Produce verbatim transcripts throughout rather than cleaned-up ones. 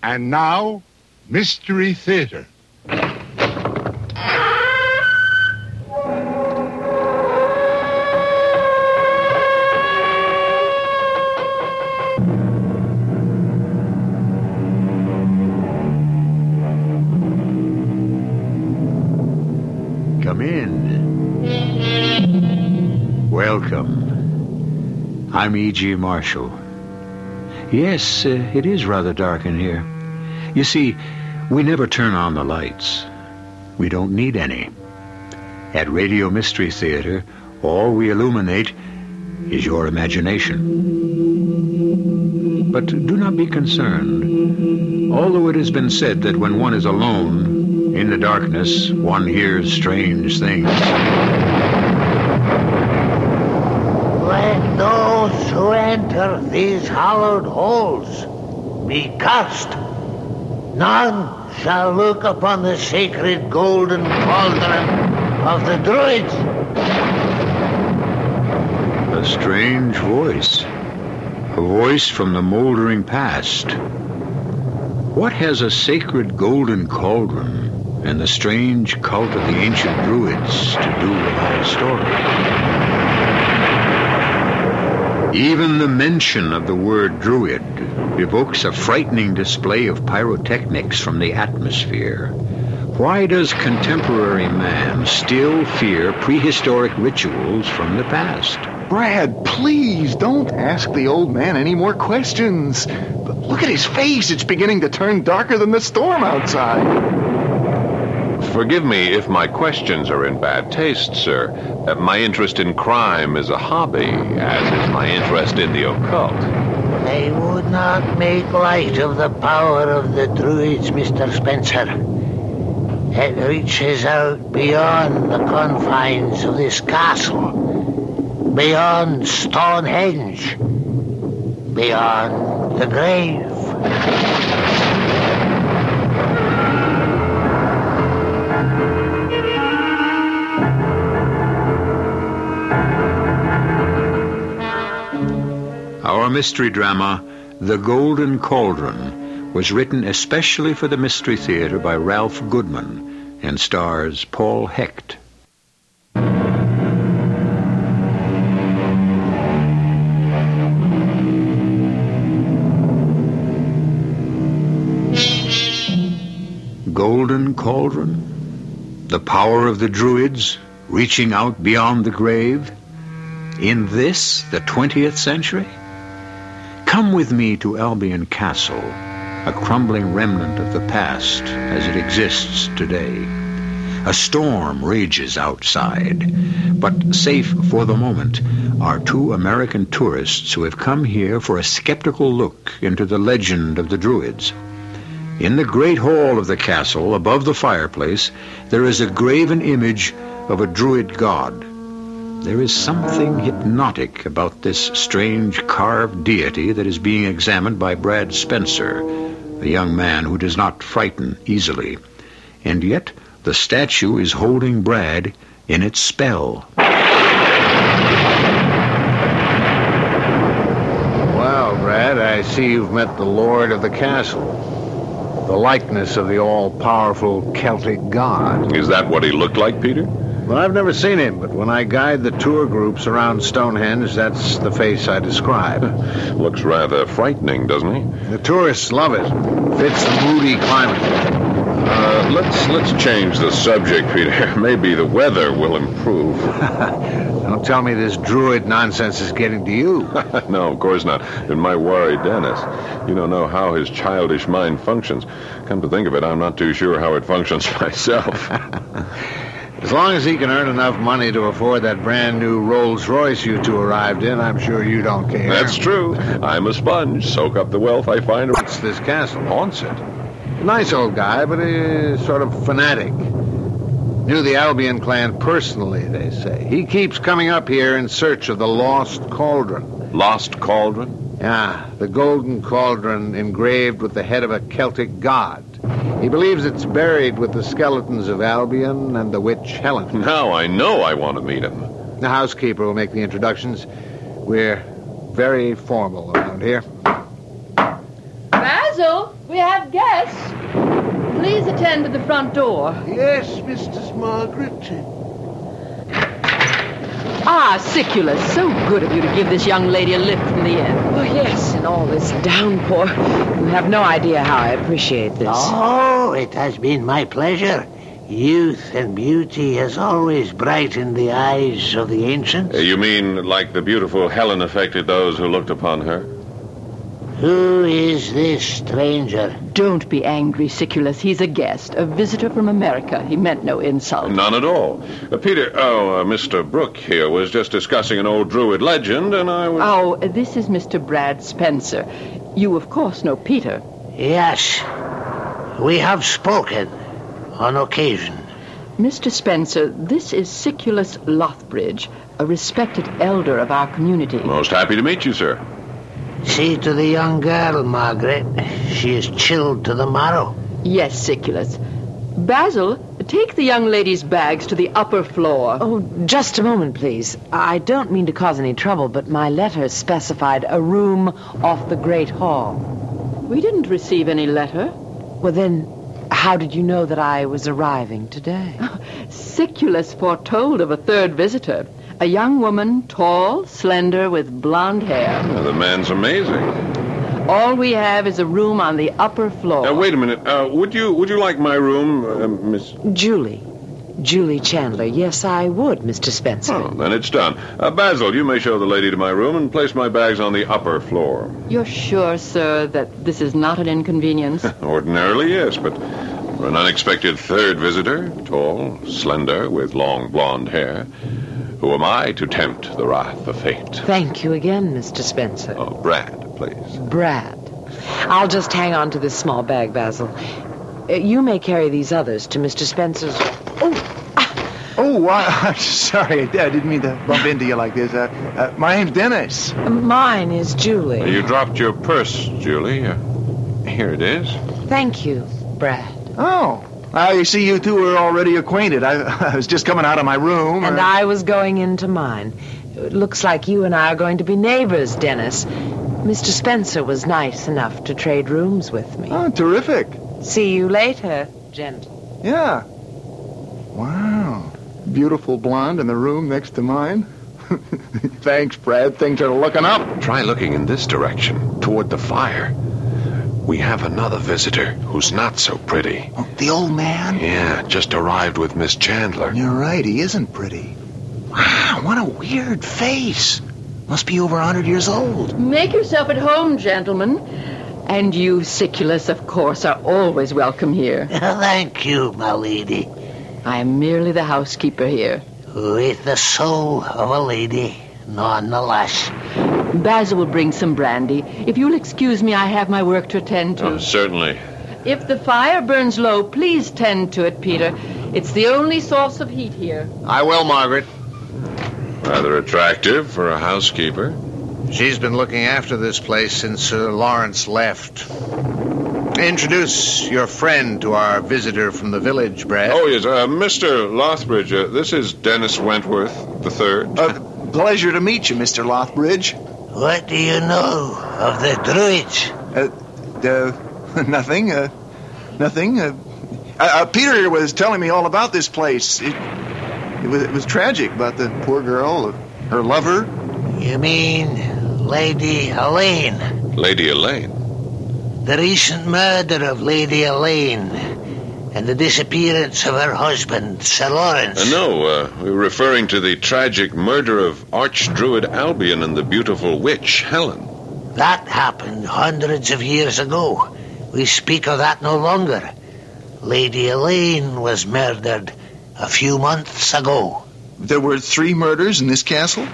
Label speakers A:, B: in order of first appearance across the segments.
A: And now, Mystery Theater.
B: Come in. Welcome. I'm E G. Marshall. Yes, uh, it is rather dark in here. You see, we never turn on the lights. We don't need any. At Radio Mystery Theater, all we illuminate is your imagination. But do not be concerned. Although it has been said that when one is alone, in the darkness, one hears strange things.
C: Let those who enter these hallowed halls be cursed. None shall look upon the sacred golden cauldron of the Druids.
B: A strange voice. A voice from the moldering past. What has a sacred golden cauldron and the strange cult of the ancient Druids to do with our story? Even the mention of the word Druid evokes a frightening display of pyrotechnics from the atmosphere. Why does contemporary man still fear prehistoric rituals from the past?
D: Brad, please don't ask the old man any more questions. But look at his face. It's beginning to turn darker than the storm outside.
E: Forgive me if my questions are in bad taste, sir. Uh, my interest in crime is a hobby, as is my interest in the occult.
C: They would not make light of the power of the Druids, Mister Spencer. It reaches out beyond the confines of this castle, beyond Stonehenge, beyond the grave.
B: Our mystery drama, The Golden Cauldron, was written especially for the Mystery Theater by Ralph Goodman and stars Paul Hecht. Golden Cauldron? The power of the Druids reaching out beyond the grave? In this, the twentieth century? Come with me to Albion Castle, a crumbling remnant of the past as it exists today. A storm rages outside, but safe for the moment are two American tourists who have come here for a skeptical look into the legend of the Druids. In the great hall of the castle, above the fireplace, there is a graven image of a Druid god. There is something hypnotic about this strange carved deity that is being examined by Brad Spencer, a young man who does not frighten easily. And yet, the statue is holding Brad in its spell.
F: Well, Brad, I see you've met the lord of the castle. The likeness of the all-powerful Celtic god.
E: Is that what he looked like, Peter?
F: Well, I've never seen him, but when I guide the tour groups around Stonehenge, that's the face I describe.
E: Looks rather frightening, doesn't he?
F: The tourists love it. Fits the moody climate.
E: Uh, let's let's change the subject, Peter. Maybe the weather will improve.
F: Don't tell me this Druid nonsense is getting to you.
E: No, of course not. It might worry Dennis. You don't know how his childish mind functions. Come to think of it, I'm not too sure how it functions myself.
F: As long as he can earn enough money to afford that brand new Rolls Royce you two arrived in, I'm sure you don't care.
E: That's true. I'm a sponge. Soak up the wealth I find.
F: It's this castle haunts it. Nice old guy, but he's sort of fanatic. Knew the Albion clan personally, they say. He keeps coming up here in search of the lost cauldron.
E: Lost cauldron?
F: Yeah, the golden cauldron engraved with the head of a Celtic god. He believes it's buried with the skeletons of Albion and the witch Helen.
E: Now I know I want to meet him.
F: The housekeeper will make the introductions. We're very formal around here.
G: Basil, We have guests. Please attend to the front door.
H: Yes, Mistress Margaret.
G: Ah, Siculus, so good of you to give this young lady a lift from the inn.
I: Oh, yes, in all this downpour. You have no idea how I appreciate this.
C: Oh, it has been my pleasure. Youth and beauty has always brightened the eyes of the ancients.
E: Uh, You mean like the beautiful Helen affected those who looked upon her?
C: Who is this stranger?
G: Don't be angry, Siculus. He's a guest, a visitor from America. He meant no insult.
E: None at all. Uh, Peter, oh, uh, Mister Brooke here was just discussing an old Druid legend, and I was...
G: Oh, this is Mister Brad Spencer. You, of course, know Peter.
C: Yes, we have spoken on occasion.
G: Mister Spencer, this is Siculus Lothbridge, a respected elder of our community.
E: Most happy to meet you, sir.
C: See to the young girl, Margaret. She is chilled to the marrow.
G: Yes, Siculus. Basil, take the young lady's bags to the upper floor.
I: Oh, just a moment, please. I don't mean to cause any trouble, but my letter specified a room off the Great Hall.
G: We didn't receive any letter.
I: Well, then, how did you know that I was arriving today?
G: Siculus foretold of a third visitor. A young woman, tall, slender, with blonde hair.
E: Uh, the man's amazing.
G: All we have is a room on the upper floor.
E: Uh, wait a minute. Uh, would you would you like my room, uh, Miss...
I: Julie. Julie Chandler. Yes, I would, Mister Spencer.
E: Oh, then it's done. Uh, Basil, you may show the lady to my room and place my bags on the upper floor.
G: You're sure, sir, that this is not an inconvenience?
E: Ordinarily, yes, but for an unexpected third visitor, tall, slender, with long blonde hair, who am I to tempt the wrath of fate?
I: Thank you again, Mister Spencer.
E: Oh, Brad, please.
I: Brad. I'll just hang on to this small bag, Basil. Uh, you may carry these others to Mister Spencer's... Oh!
D: Oh, I, I'm sorry. I didn't mean to bump into you like this. Uh, uh, my name's Dennis.
I: Mine is Julie.
E: You dropped your purse, Julie. Uh, here it is.
I: Thank you, Brad.
D: Oh. I see you two are already acquainted. I, I was just coming out of my room.
I: And
D: uh,
I: I was going into mine. It looks like you and I are going to be neighbors, Dennis. Mister Spencer was nice enough to trade rooms with me.
D: Oh, terrific.
I: See you later, gent.
D: Yeah. Wow. Beautiful blonde in the room next to mine. Thanks, Brad. Things are looking up.
E: Try looking in this direction, toward the fire. We have another visitor who's not so pretty.
D: Oh, the old man?
E: Yeah, just arrived with Miss Chandler.
D: You're right. He isn't pretty. Wow, what a weird face. Must be over a hundred years old.
G: Make yourself at home, gentlemen. And you, Siculus, of course, are always welcome here.
C: Thank you, my lady.
G: I am merely the housekeeper here.
C: With the soul of a lady, nonetheless.
G: Basil will bring some brandy. If you'll excuse me, I have my work to attend to.
E: Oh, certainly.
G: If the fire burns low, please tend to it, Peter. It's the only source of heat here.
F: I will, Margaret.
E: Rather attractive for a housekeeper.
F: She's been looking after this place since Sir Lawrence left. Introduce your friend to our visitor from the village, Brad.
E: Oh, yes, uh, Mister Lothbridge. Uh, this is Dennis Wentworth the Third.
D: Uh, pleasure to meet you, Mister Lothbridge.
C: What do you know of the Druids?
D: Uh, uh nothing. Uh, nothing. Uh, uh, Peter was telling me all about this place. It, it, was, it was tragic about the poor girl, her lover.
C: You mean Lady Elaine?
E: Lady Elaine?
C: The recent murder of Lady Elaine and the disappearance of her husband, Sir Lawrence.
E: Uh, no, uh, we were referring to the tragic murder of Archdruid Albion and the beautiful witch, Helen.
C: That happened hundreds of years ago. We speak of that no longer. Lady Elaine was murdered a few months ago.
D: There were three murders in this castle?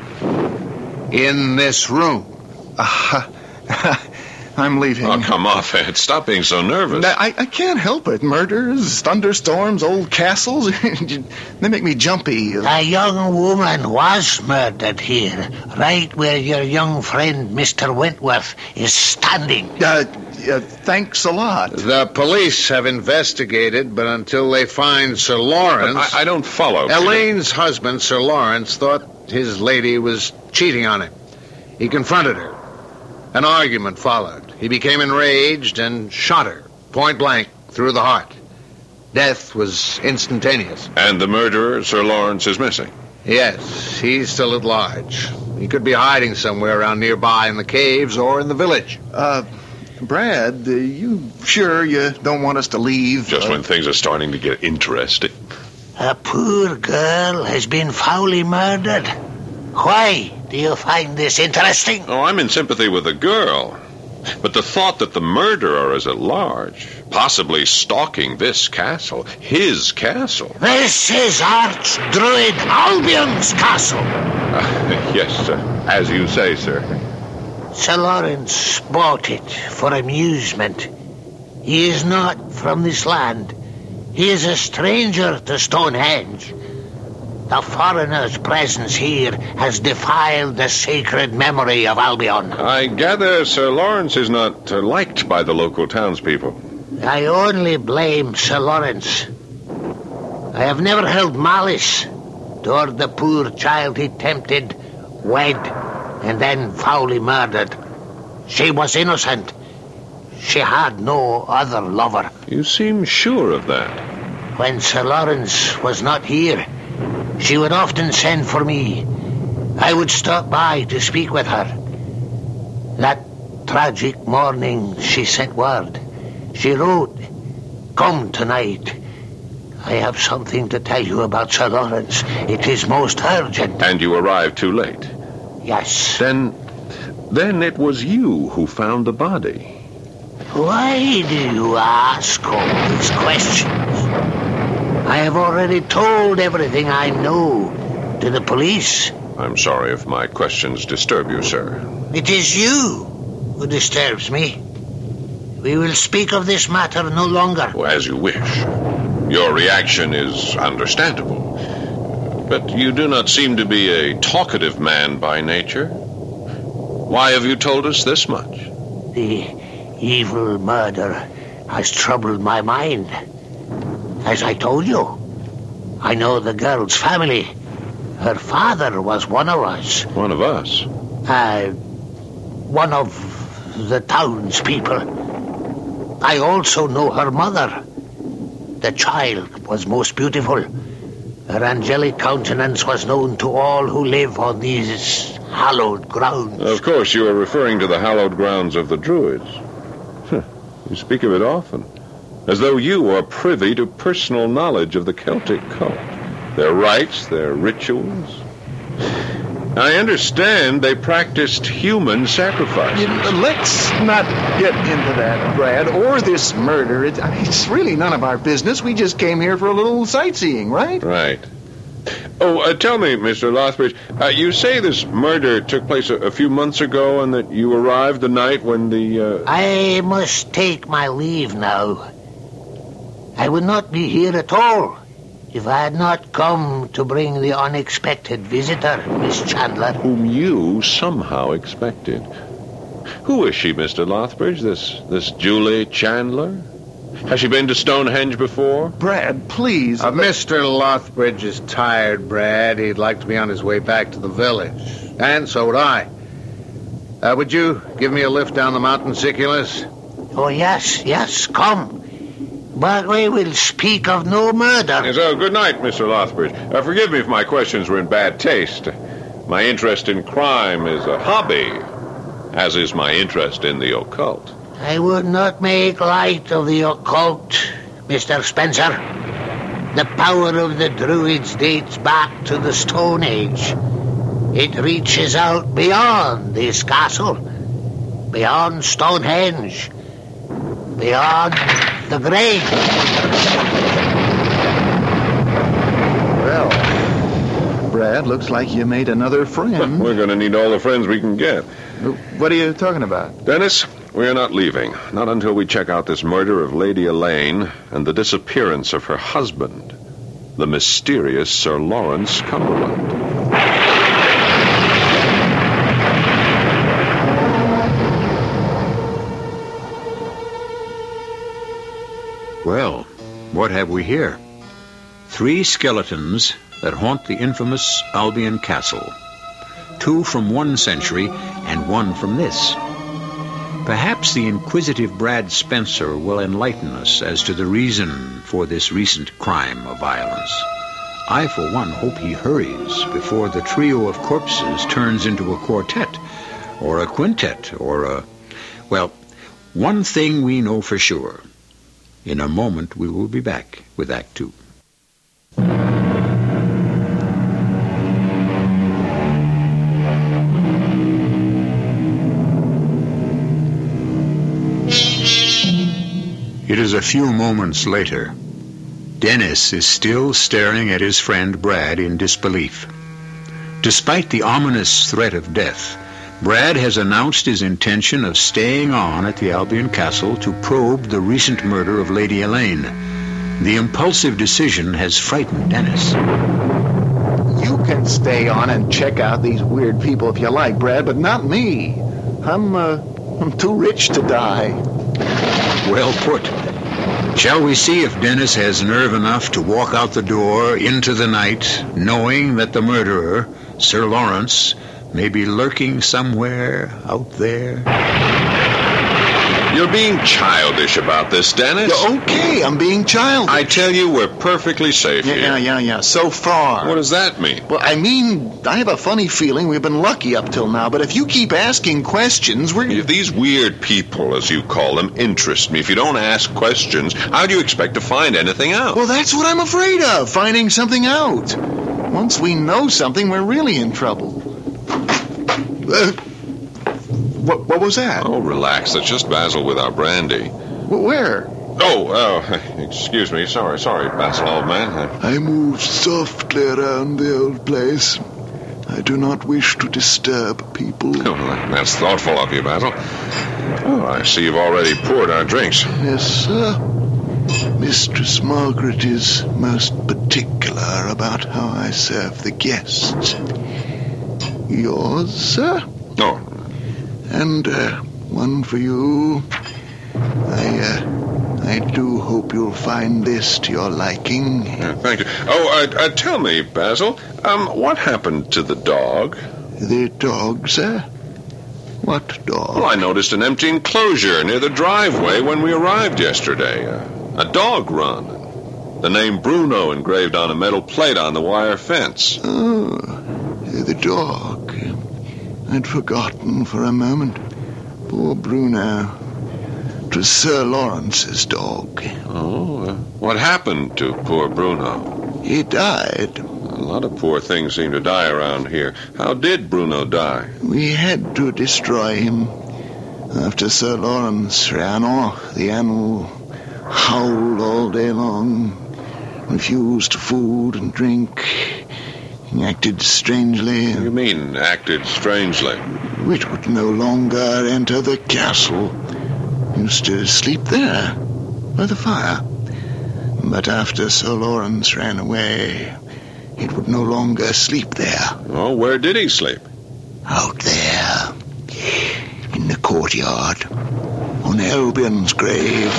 F: In this room.
D: Uh, I'm leaving.
E: Oh, come off, Ed. Stop being so nervous.
D: I, I can't help it. Murders, thunderstorms, old castles. They make me jumpy.
C: A young woman was murdered here, right where your young friend, Mister Wentworth, is standing.
D: Uh, uh, thanks a lot.
F: The police have investigated, but until they find Sir Lawrence...
E: I, I don't follow.
F: Elaine's husband, Sir Lawrence, thought his lady was cheating on him. He confronted her. An argument followed. He became enraged and shot her. point blank, through the heart. Death was instantaneous.
E: And the murderer, Sir Lawrence, is missing?
F: Yes, he's still at large. He could be hiding somewhere around nearby in the caves or in the village.
D: Uh, Brad, uh, you sure you don't want us to leave?
E: Just
D: uh,
E: when things are starting to get interesting.
C: A poor girl has been foully murdered. Why do you find this interesting?
E: Oh, I'm in sympathy with the girl. But the thought that the murderer is at large, possibly stalking this castle, his castle.
C: This is Archdruid Albion's castle.
E: Uh, yes, sir. As you say, sir.
C: Sir Lawrence bought it for amusement. He is not from this land. He is a stranger to Stonehenge. The foreigner's presence here has defiled the sacred memory of Albion.
E: I gather Sir Lawrence is not uh, liked by the local townspeople.
C: I only blame Sir Lawrence. I have never held malice toward the poor child he tempted, wed, and then foully murdered. She was innocent. She had no other lover.
E: You seem sure of that.
C: When Sir Lawrence was not here, she would often send for me. I would stop by to speak with her. That tragic morning she sent word. She wrote, "Come tonight. I have something to tell you about Sir Lawrence. It is most urgent."
E: And you arrived too late.
C: Yes.
E: Then, then it was you who found the body.
C: Why do you ask all these questions? I have already told everything I know to the police.
E: I'm sorry if my questions disturb you, sir.
C: It is you who disturbs me. We will speak of this matter no longer.
E: Well, as you wish. Your reaction is understandable. But you do not seem to be a talkative man by nature. Why have you told us this much?
C: The evil murder has troubled my mind. As I told you, I know the girl's family. Her father was one of us.
E: One of us?
C: Uh, one of the townspeople. I also know her mother. The child was most beautiful. Her angelic countenance was known to all who live on these hallowed grounds.
E: Of course, you are referring to the hallowed grounds of the Druids. You speak of it often, as though you are privy to personal knowledge of the Celtic cult, their rites, their rituals. I understand they practiced human sacrifices.
D: You- let's not get into that, Brad, or this murder. It, it's really none of our business. We just came here for a little sightseeing, right?
E: Right. Oh, uh, tell me, Mister Lothbridge, uh, you say this murder took place a, a few months ago and that you arrived the night when the... Uh...
C: I must take my leave now. I would not be here at all if I had not come to bring the unexpected visitor, Miss Chandler.
E: Whom you somehow expected. Who is she, Mister Lothbridge, this, this Julie Chandler? Has she been to Stonehenge before?
D: Brad, please.
F: Uh, Mister Lothbridge is tired, Brad. He'd like to be on his way back to the village. And so would I. Uh, would you give me a lift down the mountain, Siculus?
C: Oh, yes, yes, come. But we will speak of no murder.
E: Yes, oh, good night, Mister Lothbridge. Uh, forgive me if my questions were in bad taste. My interest in crime is a hobby, as is my interest in the occult.
C: I would not make light of the occult, Mister Spencer. The power of the Druids dates back to the Stone Age. It reaches out beyond this castle, beyond Stonehenge, beyond the grave.
D: Well, Brad, looks like you made another friend.
E: We're going to need all the friends we can get.
D: What are you talking about?
E: Dennis, we are not leaving. Not until we check out this murder of Lady Elaine and the disappearance of her husband, the mysterious Sir Lawrence Cumberland.
B: Well, what have we here? Three skeletons that haunt the infamous Albion Castle. Two from one century and one from this. Perhaps the inquisitive Brad Spencer will enlighten us as to the reason for this recent crime of violence. I, for one, hope he hurries before the trio of corpses turns into a quartet, or a quintet, or a... Well, one thing we know for sure. In a moment we will be back with Act Two. It is a few moments later. Dennis is still staring at his friend Brad in disbelief. Despite the ominous threat of death, Brad has announced his intention of staying on at the Albion Castle to probe the recent murder of Lady Elaine. The impulsive decision has frightened Dennis.
D: You can stay on and check out these weird people if you like, Brad, but not me. I'm, uh, I'm too rich to die.
B: Well put. Shall we see if Dennis has nerve enough to walk out the door into the night, knowing that the murderer, Sir Lawrence, may be lurking somewhere out there?
E: You're being childish about this, Dennis.
D: Yeah, okay, I'm being childish.
E: I tell you, we're perfectly safe
D: yeah,
E: here.
D: Yeah, yeah, yeah, so far.
E: What does that mean?
D: Well, I mean, I have a funny feeling we've been lucky up till now, but if you keep asking questions, we're...
E: If these weird people, as you call them, interest me, if you don't ask questions, how do you expect to find anything out?
D: Well, that's what I'm afraid of, finding something out. Once we know something, we're really in trouble. Uh, what, what was that?
E: Oh, relax. That's just Basil with our brandy.
D: Where?
E: Oh, uh, excuse me. Sorry, sorry, Basil, old man. I...
H: I moved softly around the old place. I do not wish to disturb people.
E: Oh, that's thoughtful of you, Basil. Oh, I see you've already poured our drinks.
H: Yes, sir. Mistress Margaret is most particular about how I serve the guests. Yours, sir?
E: Oh.
H: And uh, one for you. I, uh, I do hope you'll find this to your liking.
E: Yeah, thank you. Oh, uh, uh, tell me, Basil, um, what happened to the dog?
H: The dog, sir? What dog?
E: Well, I noticed an empty enclosure near the driveway when we arrived yesterday. Uh, a dog run. The name Bruno engraved on a metal plate on the wire fence.
H: Oh, the dog. I'd forgotten for a moment. Poor Bruno. It was Sir Lawrence's dog.
E: Oh, uh, what happened to poor Bruno?
H: He died.
E: A lot of poor things seem to die around here. How did Bruno die?
H: We had to destroy him. After Sir Lawrence ran off, the animal howled all day long, refused food and drink. He acted strangely.
E: What do you mean, acted strangely?
H: It would no longer enter the castle. Used to sleep there, by the fire. But after Sir Lawrence ran away, it would no longer sleep there.
E: Oh, where did he sleep?
H: Out there, in the courtyard, on Albion's grave.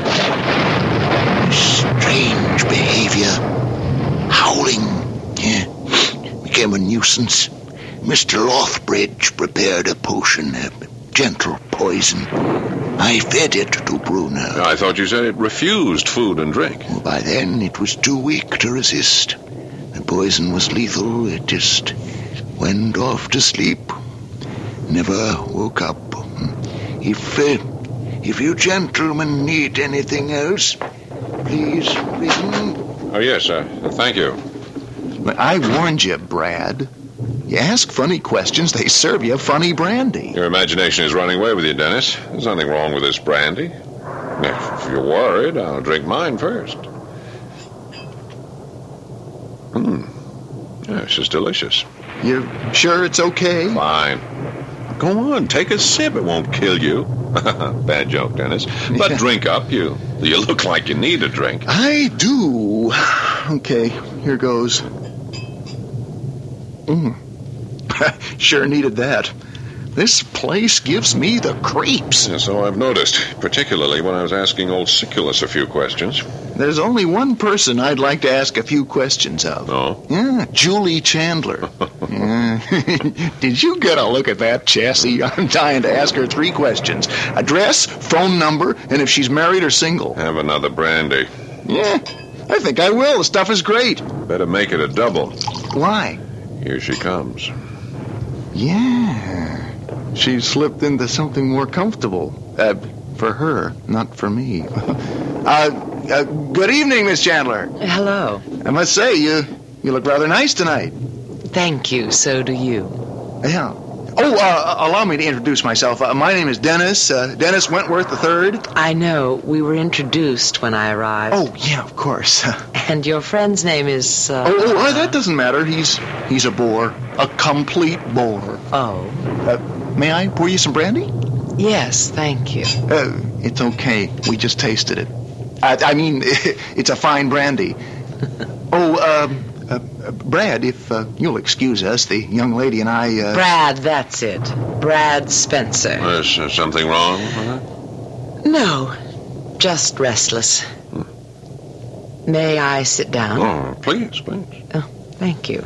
H: Strange behavior. Howling. Yeah. Became a nuisance. Mister Lothbridge prepared a potion, a gentle poison. I fed it to Bruno.
E: I thought you said it refused food and drink.
H: Well, by then, it was too weak to resist. The poison was lethal. It just went off to sleep. Never woke up. If, uh, if you gentlemen need anything else, please ring.
E: Oh, yes, sir. Thank you.
D: I warned you, Brad. You ask funny questions, they serve you funny brandy.
E: Your imagination is running away with you, Dennis. There's nothing wrong with this brandy. If you're worried, I'll drink mine first. Hmm. Yeah, this is delicious.
D: You're sure it's okay?
E: Fine. Go on, take a sip. It won't kill you. Bad joke, Dennis. But drink up. You you look like you need a drink.
D: I do. Okay, here goes. Mm. Sure needed that. This place gives me the creeps.
E: Yeah, so I've noticed, particularly when I was asking old Siculus a few questions.
D: There's only one person I'd like to ask a few questions of.
E: Oh?
D: Yeah, Julie Chandler. Did you get a look at that chassis? I'm dying to ask her three questions. Address, phone number, and if she's married or single.
E: Have another brandy.
D: Yeah, I think I will. The stuff is great.
E: Better make it a double.
D: Why?
E: Here she comes.
D: Yeah. She slipped into something more comfortable. Uh, for her, not for me. uh, uh, good evening, Miss Chandler.
I: Hello.
D: I must say, you you look rather nice tonight.
I: Thank you. So do you.
D: Yeah. Oh, uh, allow me to introduce myself. Uh, my name is Dennis, uh, Dennis Wentworth the third.
I: I know. We were introduced when I arrived.
D: Oh, yeah, of course.
I: And your friend's name is... Uh,
D: oh, oh uh, that doesn't matter. He's he's a bore. A complete bore.
I: Oh.
D: Uh, may I pour you some brandy?
I: Yes, thank you.
D: Uh, it's okay. We just tasted it. I, I mean, it's a fine brandy. Oh, um... Uh, uh, Brad, if uh, you'll excuse us, the young lady and I... Uh...
I: Brad, that's it. Brad Spencer.
E: Is uh, something wrong with her?
I: No, just restless. Hmm. May I sit down?
E: Oh, please, please.
I: Oh, thank you.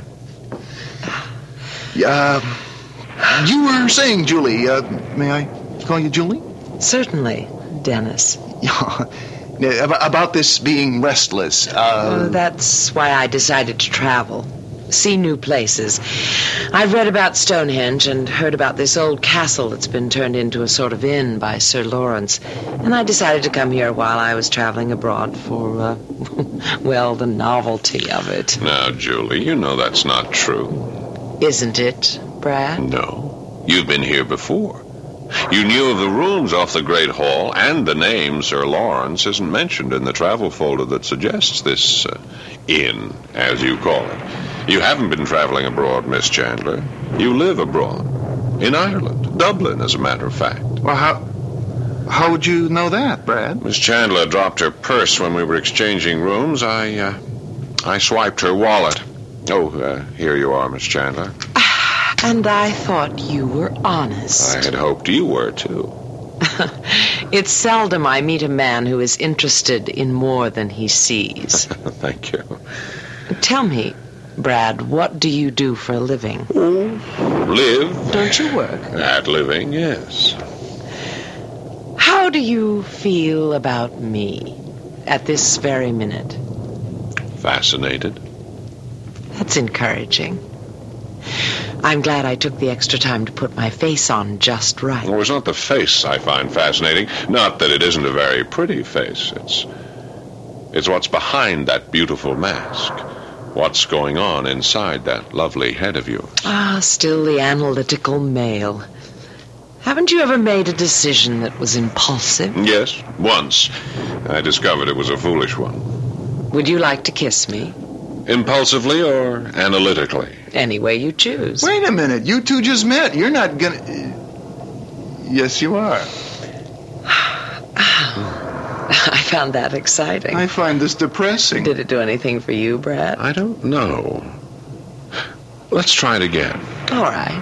D: Uh, you were saying, Julie, uh, may I call you Julie?
I: Certainly, Dennis.
D: Yeah. About this being restless. Uh...
I: Oh, that's why I decided to travel. See new places. I've read about Stonehenge and heard about this old castle that's been turned into a sort of inn by Sir Lawrence. And I decided to come here while I was traveling abroad for, uh, well, the novelty of it.
E: Now, Julie, you know that's not true.
I: Isn't it, Brad?
E: No. You've been here before. You knew of the rooms off the Great Hall, and the name Sir Lawrence isn't mentioned in the travel folder that suggests this uh, inn, as you call it. You haven't been traveling abroad, Miss Chandler. You live abroad. In Ireland. Dublin, as a matter of fact.
D: Well, how... How would you know that, Brad?
E: Miss Chandler dropped her purse when we were exchanging rooms. I, uh, I swiped her wallet. Oh, uh, here you are, Miss Chandler.
I: And I thought you were honest.
E: I had hoped you were, too.
I: It's seldom I meet a man who is interested in more than he sees.
E: Thank you.
I: Tell me, Brad, what do you do for a living?
E: Oh, live.
I: Don't you work?
E: At living, yes.
I: How do you feel about me at this very minute?
E: Fascinated.
I: That's encouraging. I'm glad I took the extra time to put my face on just right.
E: Well, it's not the face I find fascinating. Not that it isn't a very pretty face. It's, it's what's behind that beautiful mask. What's going on inside that lovely head of yours.
I: Ah, still the analytical male. Haven't you ever made a decision that was impulsive?
E: Yes, once. I discovered it was a foolish one.
I: Would you like to kiss me?
E: Impulsively or analytically?
I: Any way you choose.
D: Wait a minute. You two just met. You're not gonna... Yes, you are.
I: I found that exciting.
D: I find this depressing.
I: Did it do anything for you, Brad?
E: I don't know. Let's try it again.
I: All right.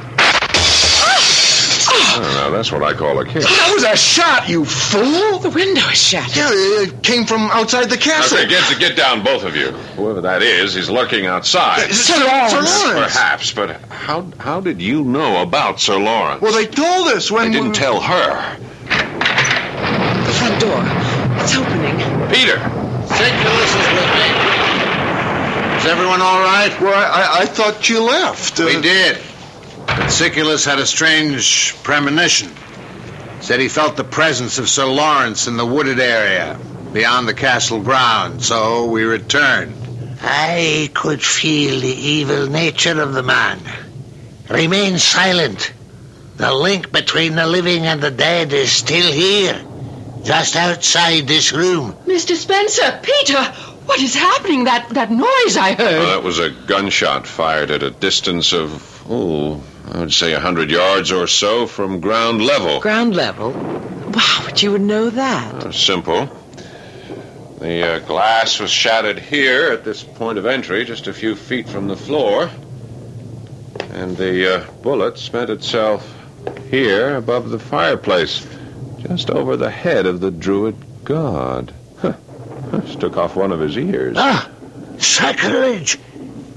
E: I don't know. That's what I call a kiss.
D: That was a shot, you fool!
I: The window is shattered.
D: Yeah, it came from outside the castle.
E: Okay, get, get down, both of you. Whoever that is, he's lurking outside.
D: Sir Lawrence. Sir Lawrence.
E: Perhaps, but how how did you know about Sir Lawrence?
D: Well, they told us when...
E: They didn't
D: we...
E: tell her.
I: The front door. It's opening.
E: Peter.
F: Siculus is with me. Is everyone all right?
D: Well, I, I thought you left.
F: We
D: uh...
F: did. But Siculus had a strange premonition. Said he felt the presence of Sir Lawrence in the wooded area beyond the castle grounds, so we returned.
C: I could feel the evil nature of the man. Remain silent. The link between the living and the dead is still here, just outside this room.
G: Mister Spencer, Peter, what is happening? That, that noise I heard.
E: Well, that was a gunshot fired at a distance of, oh, I would say a hundred yards or so from ground level.
I: Ground level? Wow, but you would know that.
E: Uh, simple. The uh, glass was shattered here at this point of entry, just a few feet from the floor. And the uh, bullet spent itself here above the fireplace, just over the head of the druid god. Huh. Just took off one of his ears.
C: Ah, sacrilege!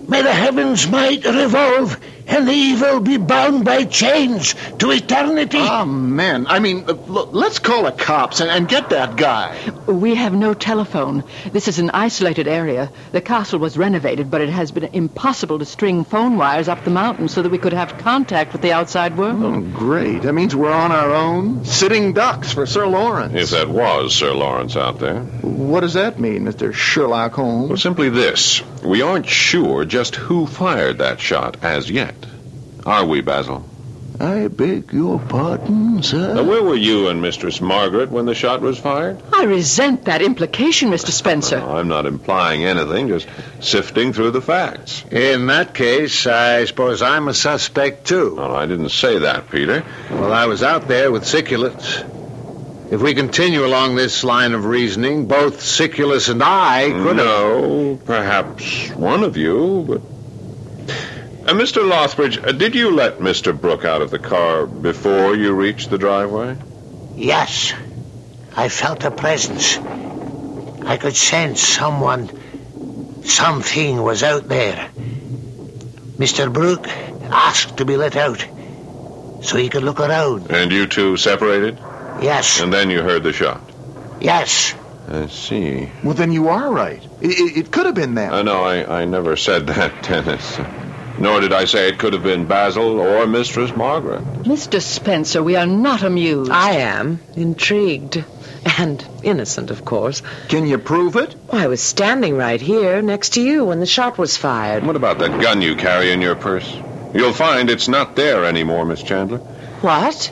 C: May the heavens might revolve and the evil be bound by chains to eternity.
D: Oh, man. I mean, uh, look, let's call the cops and, and get that guy.
G: We have no telephone. This is an isolated area. The castle was renovated, but it has been impossible to string phone wires up the mountain so that we could have contact with the outside world.
D: Oh, great. That means we're on our own, sitting ducks for Sir Lawrence.
E: If that was Sir Lawrence out there.
D: What does that mean, Mister Sherlock Holmes?
E: Well, simply this. We aren't sure just who fired that shot as yet. Are we, Basil?
H: I beg your pardon, sir?
E: Now, where were you and Mistress Margaret when the shot was fired?
G: I resent that implication, Mister Spencer.
E: No, I'm not implying anything, just sifting through the facts.
F: In that case, I suppose I'm a suspect, too.
E: No, I didn't say that, Peter.
F: Well, I was out there with Siculus. If we continue along this line of reasoning, both Siculus and I could
E: No, perhaps one of you, but... Uh, Mister Lothbridge, uh, did you let Mister Brooke out of the car before you reached the driveway?
C: Yes. I felt a presence. I could sense someone, something was out there. Mister Brooke asked to be let out so he could look around.
E: And you two separated?
C: Yes.
E: And then you heard the shot?
C: Yes.
E: I see.
D: Well, then you are right. It, it, it could have been them.
E: Uh, no, I, I never said that, Dennis. Nor did I say it could have been Basil or Mistress Margaret.
G: Mister Spencer, we are not amused.
I: I am. Intrigued. And innocent, of course.
D: Can you prove it?
I: I was standing right here next to you when the shot was fired.
E: What about that gun you carry in your purse? You'll find it's not there anymore, Miss Chandler.
I: What?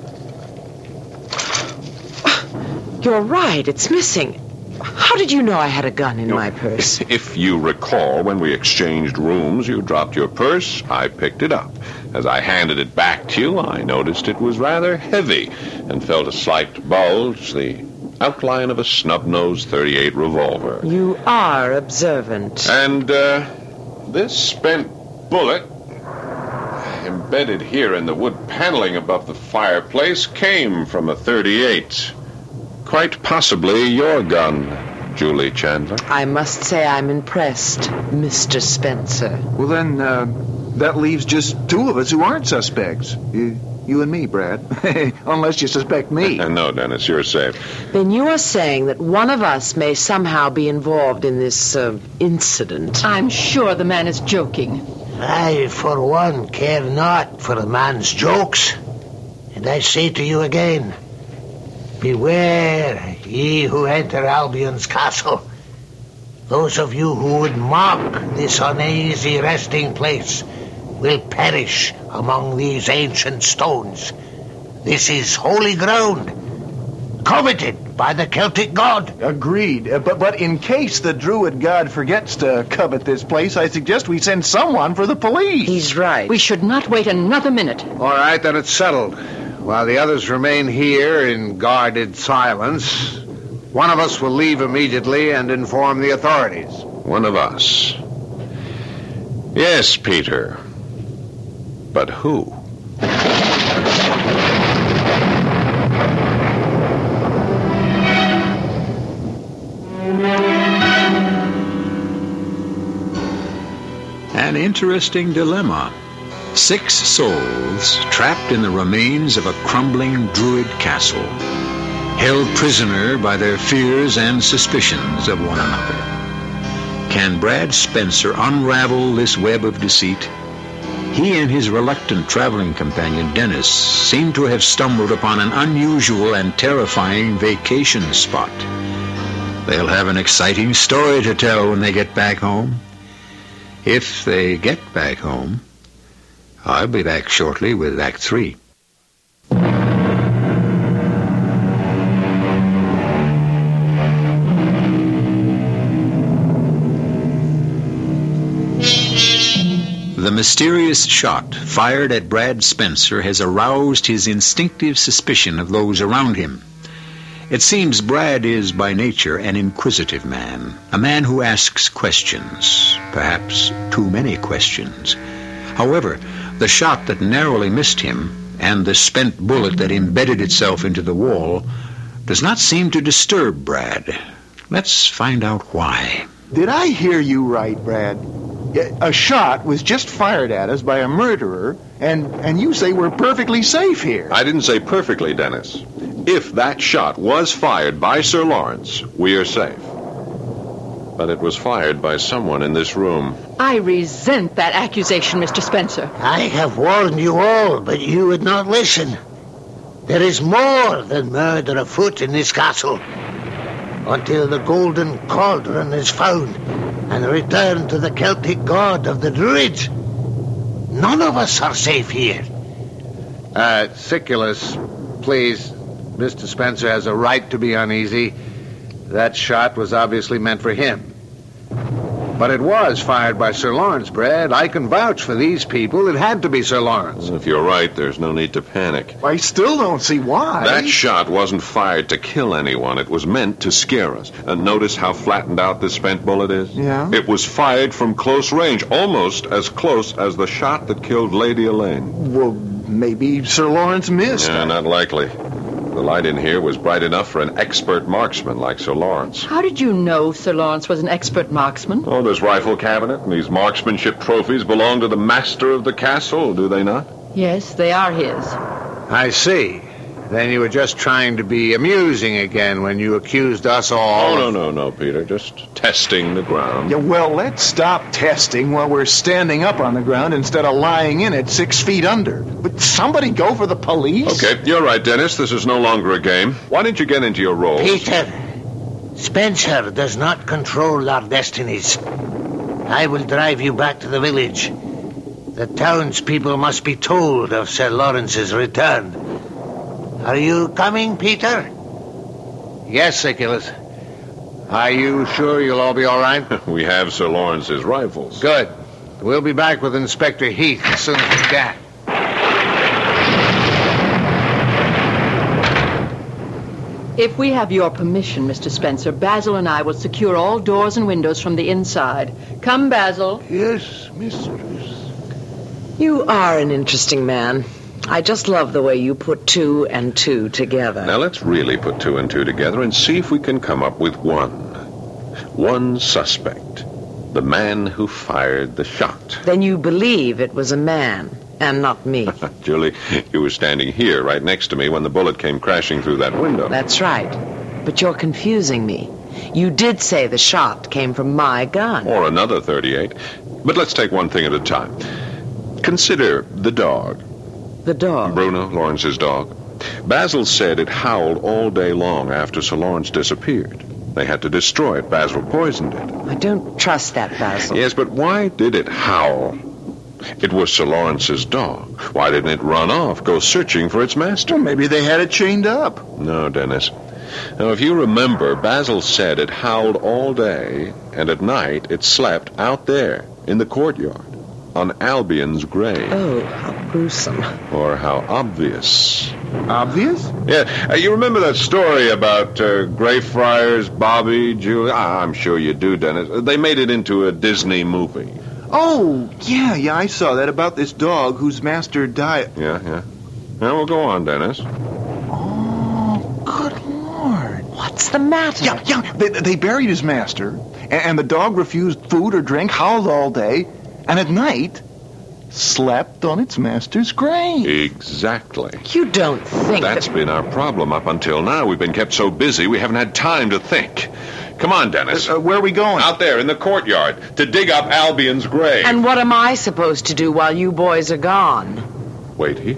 I: You're right. It's missing. How did you know I had a gun in my purse?
E: If you recall, when we exchanged rooms, you dropped your purse. I picked it up. As I handed it back to you, I noticed it was rather heavy and felt a slight bulge, the outline of a snub-nosed thirty-eight revolver.
I: You are observant.
E: And, uh, this spent bullet, embedded here in the wood paneling above the fireplace, came from a thirty-eight. Quite possibly your gun, Julie Chandler.
I: I must say I'm impressed, Mister Spencer.
D: Well, then, uh, that leaves just two of us who aren't suspects. You, you and me, Brad. Unless you suspect me.
E: No, Dennis, you're safe.
I: Then you are saying that one of us may somehow be involved in this, uh, incident.
G: I'm sure the man is joking.
C: I, for one, care not for a man's jokes. And I say to you again, beware, ye who enter Albion's castle. Those of you who would mock this uneasy resting place will perish among these ancient stones. This is holy ground, coveted by the Celtic god.
D: Agreed. Uh, but, but in case the druid god forgets to covet this place, I suggest we send someone for the police.
I: He's right.
G: We should not wait another minute.
F: All right, then it's settled. While the others remain here in guarded silence, one of us will leave immediately and inform the authorities.
E: One of us. Yes, Peter. But who?
B: An interesting dilemma. Six souls trapped in the remains of a crumbling druid castle, held prisoner by their fears and suspicions of one another. Can Brad Spencer unravel this web of deceit? He and his reluctant traveling companion, Dennis, seem to have stumbled upon an unusual and terrifying vacation spot. They'll have an exciting story to tell when they get back home. If they get back home. I'll be back shortly with Act Three. The mysterious shot fired at Brad Spencer has aroused his instinctive suspicion of those around him. It seems Brad is by nature an inquisitive man, a man who asks questions, perhaps too many questions. However, the shot that narrowly missed him and the spent bullet that embedded itself into the wall does not seem to disturb Brad. Let's find out why.
D: Did I hear you right, Brad? A shot was just fired at us by a murderer, and, and you say we're perfectly safe here.
E: I didn't say perfectly, Dennis. If that shot was fired by Sir Lawrence, we are safe. But it was fired by someone in this room.
G: I resent that accusation, Mister Spencer.
C: I have warned you all, but you would not listen. There is more than murder afoot in this castle. Until the golden cauldron is found and returned to the Celtic god of the Druids, none of us are safe here.
F: Uh, Siculus, please. Mister Spencer has a right to be uneasy. That shot was obviously meant for him. But it was fired by Sir Lawrence, Brad. I can vouch for these people. It had to be Sir Lawrence.
E: If you're right, there's no need to panic.
D: I still don't see why.
E: That shot wasn't fired to kill anyone. It was meant to scare us. And notice how flattened out this spent bullet is?
D: Yeah.
E: It was fired from close range, almost as close as the shot that killed Lady Elaine.
D: Well, maybe Sir Lawrence missed.
E: Yeah, not likely. The light in here was bright enough for an expert marksman like Sir Lawrence.
G: How did you know Sir Lawrence was an expert marksman?
E: Oh, this rifle cabinet and these marksmanship trophies belong to the master of the castle, do they not?
G: Yes, they are his.
F: I see. Then you were just trying to be amusing again when you accused us all.
E: Oh, no, no, no, Peter. Just testing the ground.
D: Yeah, well, let's stop testing while we're standing up on the ground instead of lying in it six feet under. But somebody go for the police?
E: Okay, you're right, Dennis. This is no longer a game. Why don't you get into your roles?
C: Peter, Spencer does not control our destinies. I will drive you back to the village. The townspeople must be told of Sir Lawrence's return. Are you coming, Peter?
F: Yes, Siculus. Are you sure you'll all be all right?
E: We have Sir Lawrence's rifles.
F: Good. We'll be back with Inspector Heath as soon as we can.
G: If we have your permission, Mister Spencer, Basil and I will secure all doors and windows from the inside. Come, Basil.
H: Yes, mistress.
I: You are an interesting man. I just love the way you put two and two together.
E: Now let's really put two and two together and see if we can come up with one. One suspect. The man who fired the shot.
I: Then you believe it was a man and not me.
E: Julie, you were standing here right next to me when the bullet came crashing through that window.
I: That's right. But you're confusing me. You did say the shot came from my gun.
E: Or another thirty-eight. But let's take one thing at a time. Consider the dog.
I: The dog?
E: Bruno, Lawrence's dog. Basil said it howled all day long after Sir Lawrence disappeared. They had to destroy it. Basil poisoned it.
I: I don't trust that, Basil.
E: Yes, but why did it howl? It was Sir Lawrence's dog. Why didn't it run off, go searching for its master?
D: Well, maybe they had it chained up.
E: No, Dennis. Now, if you remember, Basil said it howled all day, and at night it slept out there in the courtyard. On Albion's grave.
I: Oh, how gruesome.
E: Or how obvious.
D: Obvious?
E: Yeah, uh, you remember that story about uh, Greyfriars, Bobby, Julie? Ah, I'm sure you do, Dennis. They made it into a Disney movie.
D: Oh, yeah, yeah, I saw that about this dog whose master died.
E: Yeah, yeah. Now we'll go on, Dennis.
D: Oh, good Lord.
I: What's the matter?
D: Yeah, yeah, they, they buried his master, and, and the dog refused food or drink, howled all day, and at night, slept on its master's grave.
E: Exactly.
I: You don't think
E: That's
I: that...
E: been our problem up until now. We've been kept so busy, we haven't had time to think. Come on, Dennis.
D: Uh, uh, where are we going?
E: Out there in the courtyard to dig up Albion's grave.
I: And what am I supposed to do while you boys are gone?
E: Wait here.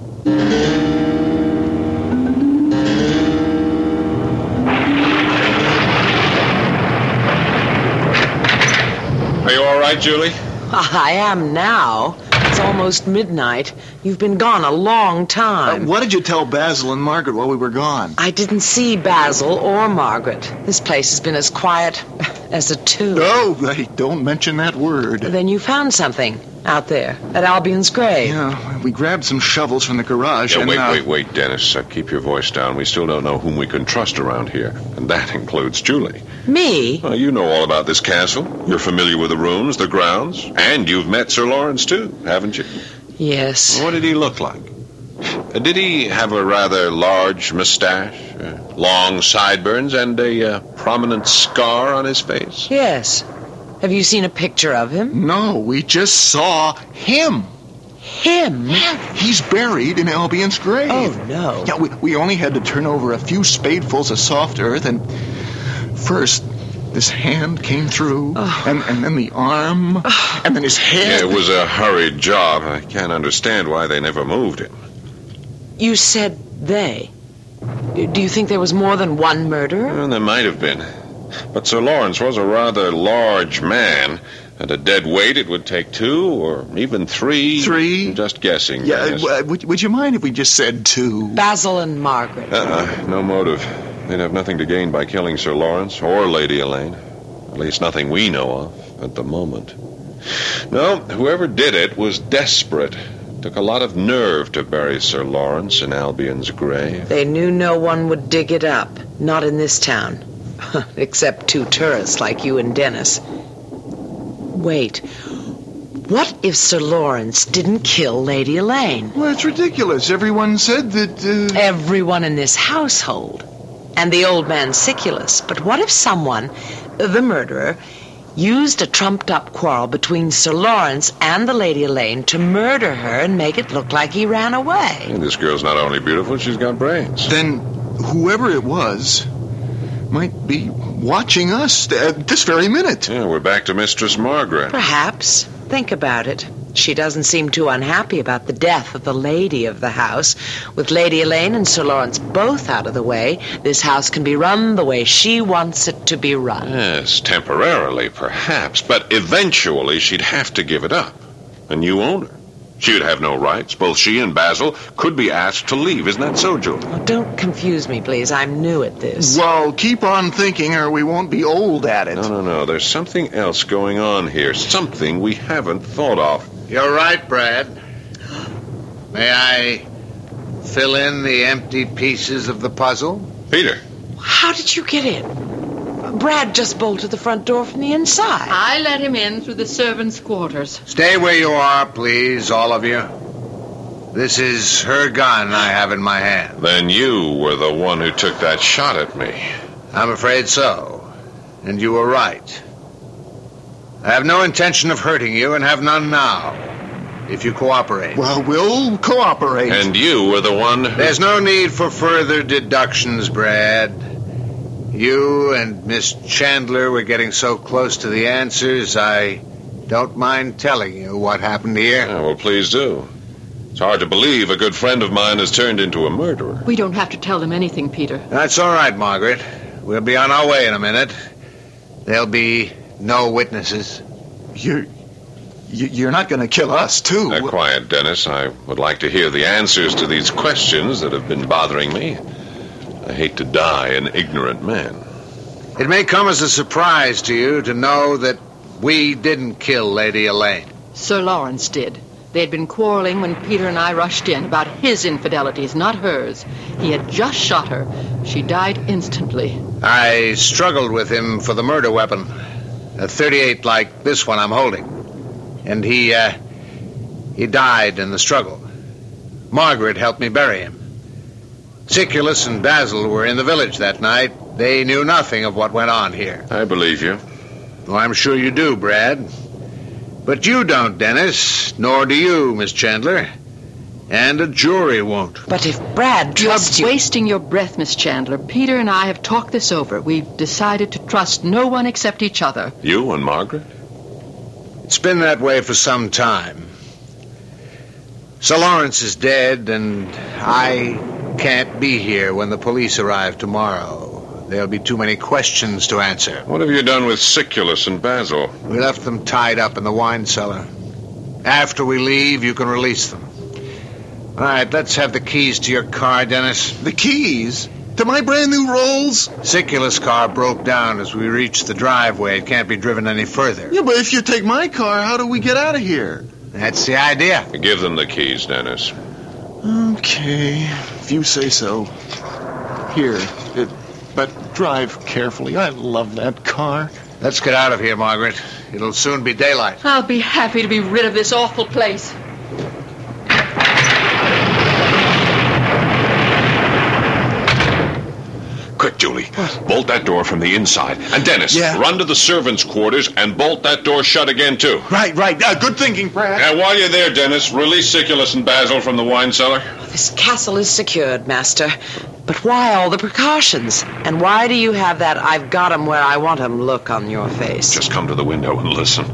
E: Are you all right, Julie?
I: I am now. It's almost midnight. You've been gone a long
D: Uh,
I: time.
D: what did you tell Basil and Margaret while we were gone?
I: I didn't see Basil or Margaret. This place has been as quiet as a tomb.
D: Oh, hey, don't mention that word.
I: Then you found something out there at Albion's grave.
D: Yeah, we grabbed some shovels from the garage
E: Yeah,
D: and...
E: wait,
D: uh,
E: wait, wait, Dennis. Uh, keep your voice down. We still don't know whom we can trust around here. And that includes Julie.
I: Me?
E: Well, you know all about this castle. You're familiar with the rooms, the grounds. And you've met Sir Lawrence, too, haven't you?
I: Yes.
E: What did he look like? Uh, did he have a rather large mustache, uh, long sideburns, and a uh, prominent scar on his face?
I: Yes. Have you seen a picture of him?
D: No, we just saw him.
I: Him?
D: He's buried in Albion's grave.
I: Oh, no.
D: Yeah, we, we only had to turn over a few spadefuls of soft earth, and first this hand came through, oh. and, and then the arm, oh. and then his head.
E: Yeah, it was a hurried job. I can't understand why they never moved him.
I: You said they. Do you think there was more than one murderer?
E: Well, there might have been. But Sir Lawrence was a rather large man. At a dead weight, it would take two or even three.
D: Three?
E: I'm just guessing.
D: Yeah, uh, would, would you mind if we just said two?
I: Basil and Margaret.
E: Uh-uh, no motive. They'd have nothing to gain by killing Sir Lawrence or Lady Elaine. At least nothing we know of at the moment. No, whoever did it was desperate. Took a lot of nerve to bury Sir Lawrence in Albion's grave.
I: They knew no one would dig it up. Not in this town. Except two tourists like you and Dennis. Wait. What if Sir Lawrence didn't kill Lady Elaine?
D: Well, it's ridiculous. Everyone said that... Uh...
I: Everyone in this household. And the old man Siculus. But what if someone, the murderer, used a trumped-up quarrel between Sir Lawrence and the Lady Elaine to murder her and make it look like he ran away?
E: And this girl's not only beautiful, she's got brains.
D: Then whoever it was might be watching us at this very minute.
E: Yeah, we're back to Mistress Margaret.
I: Perhaps. Think about it. She doesn't seem too unhappy about the death of the lady of the house. With Lady Elaine and Sir Lawrence both out of the way, this house can be run the way she wants it to be run.
E: Yes, temporarily, perhaps, but eventually she'd have to give it up. A new owner. She'd have no rights. Both she and Basil could be asked to leave. Isn't that so, Julie?
I: Oh, don't confuse me, please. I'm new at this.
D: Well, keep on thinking or we won't be old at it.
E: No, no, no. There's something else going on here. Something we haven't thought of.
F: You're right, Brad. May I fill in the empty pieces of the puzzle?
E: Peter.
I: How did you get in? Brad just bolted the front door from the inside.
G: I let him in through the servants' quarters.
F: Stay where you are, please, all of you. This is her gun I have in my hand.
E: Then you were the one who took that shot at me.
F: I'm afraid so. And you were right. I have no intention of hurting you and have none now, if you cooperate.
D: Well, we'll cooperate.
E: And you were the one who...
F: There's no need for further deductions, Brad. You and Miss Chandler were getting so close to the answers, I don't mind telling you what happened here.
E: Yeah, well, please do. It's hard to believe a good friend of mine has turned into a murderer.
G: We don't have to tell them anything, Peter.
F: That's all right, Margaret. We'll be on our way in a minute. There'll be no witnesses.
D: You're... You're not going to kill us, too.
E: Uh, quiet, Dennis. I would like to hear the answers to these questions that have been bothering me. I hate to die an ignorant man.
F: It may come as a surprise to you to know that we didn't kill Lady Elaine.
G: Sir Lawrence did. They had been quarreling when Peter and I rushed in about his infidelities, not hers. He had just shot her. She died instantly.
F: I struggled with him for the murder weapon. A thirty-eight like this one I'm holding. And he, uh, he died in the struggle. Margaret helped me bury him. Siculus and Basil were in the village that night. They knew nothing of what went on here.
E: I believe you.
F: Well, I'm sure you do, Brad. But you don't, Dennis. Nor do you, Miss Chandler. And a jury won't.
I: But if Brad trusts you...
G: You're wasting your breath, Miss Chandler. Peter and I have talked this over. We've decided to trust no one except each other.
E: You and Margaret?
F: It's been that way for some time. Sir Lawrence is dead, and I can't be here when the police arrive tomorrow. There'll be too many questions to answer.
E: What have you done with Siculus and Basil?
F: We left them tied up in the wine cellar. After we leave, you can release them. All right, let's have the keys to your car, Dennis.
D: The keys? To my brand new Rolls?
F: Siculus' car broke down as we reached the driveway. It can't be driven any further.
D: Yeah, but if you take my car, how do we get out of here?
F: That's the idea.
E: Give them the keys, Dennis.
D: Okay, if you say so. Here, it, but drive carefully. I love that car.
F: Let's get out of here, Margaret. It'll soon be daylight.
G: I'll be happy to be rid of this awful place.
E: Quick, Julie. Bolt that door from the inside. And Dennis,
D: Yeah?
E: run to the servants' quarters and bolt that door shut again, too.
D: Right, right. Uh, good thinking, Pratt.
E: And while you're there, Dennis, release Siculus and Basil from the wine cellar.
I: This castle is secured, Master. But why all the precautions? And why do you have that I've got 'em where I want 'em look on your face?
E: Just come to the window and listen.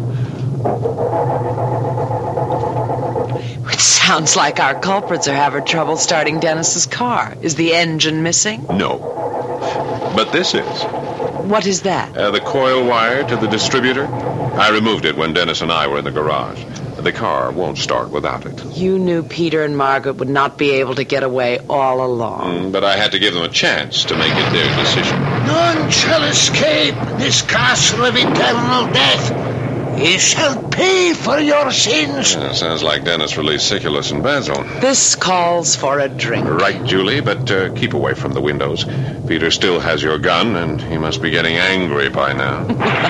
I: It sounds like our culprits are having trouble starting Dennis's car. Is the engine missing?
E: No. But this is.
I: What is that?
E: Uh, the coil wire to the distributor. I removed it when Dennis and I were in the garage. The car won't start without it.
I: You knew Peter and Margaret would not be able to get away all along.
E: Mm, but I had to give them a chance to make it their decision.
C: None shall escape this castle of eternal death. Ye shall pay for your sins.
E: Yeah, sounds like Dennis released Siculus and Basil.
I: This calls for a drink.
E: Right, Julie, but uh, keep away from the windows. Peter still has your gun, and he must be getting angry by now.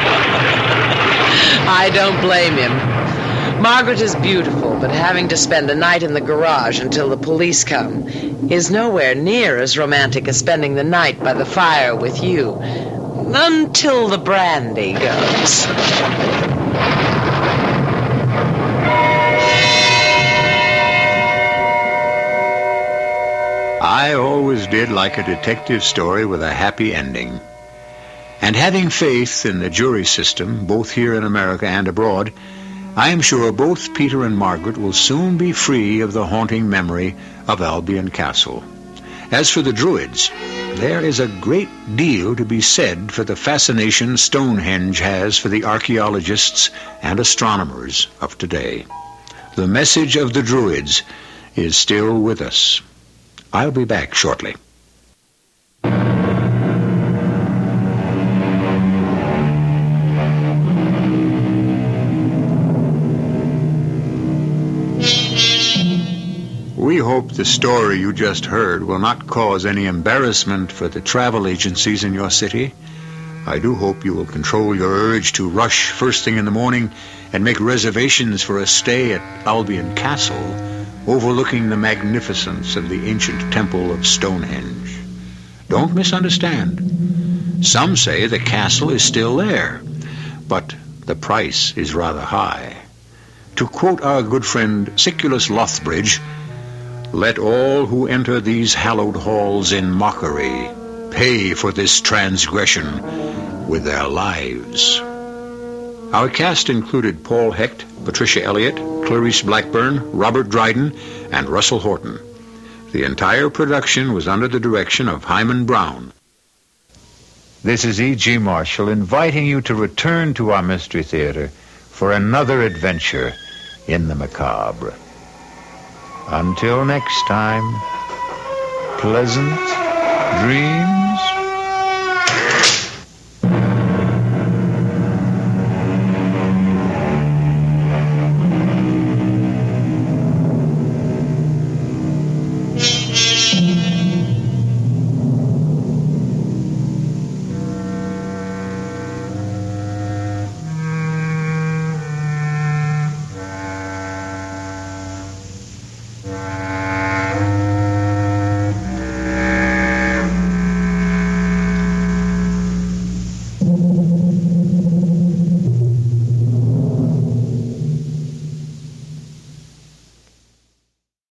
I: I don't blame him. Margaret is beautiful, but having to spend a night in the garage until the police come is nowhere near as romantic as spending the night by the fire with you. Until the brandy goes.
B: I always did like a detective story with a happy ending. And having faith in the jury system, both here in America and abroad, I am sure both Peter and Margaret will soon be free of the haunting memory of Albion Castle. As for the Druids, there is a great deal to be said for the fascination Stonehenge has for the archaeologists and astronomers of today. The message of the Druids is still with us. I'll be back shortly. We hope the story you just heard will not cause any embarrassment for the travel agencies in your city. I do hope you will control your urge to rush first thing in the morning and make reservations for a stay at Albion Castle, overlooking the magnificence of the ancient temple of Stonehenge. Don't misunderstand. Some say the castle is still there, but the price is rather high. To quote our good friend Siculus Lothbridge, "Let all who enter these hallowed halls in mockery pay for this transgression with their lives." Our cast included Paul Hecht, Patricia Elliott, Clarice Blackburn, Robert Dryden, and Russell Horton. The entire production was under the direction of Hyman Brown.
F: This is E G. Marshall inviting you to return to our Mystery Theater for another adventure in the macabre. Until next time, pleasant dreams.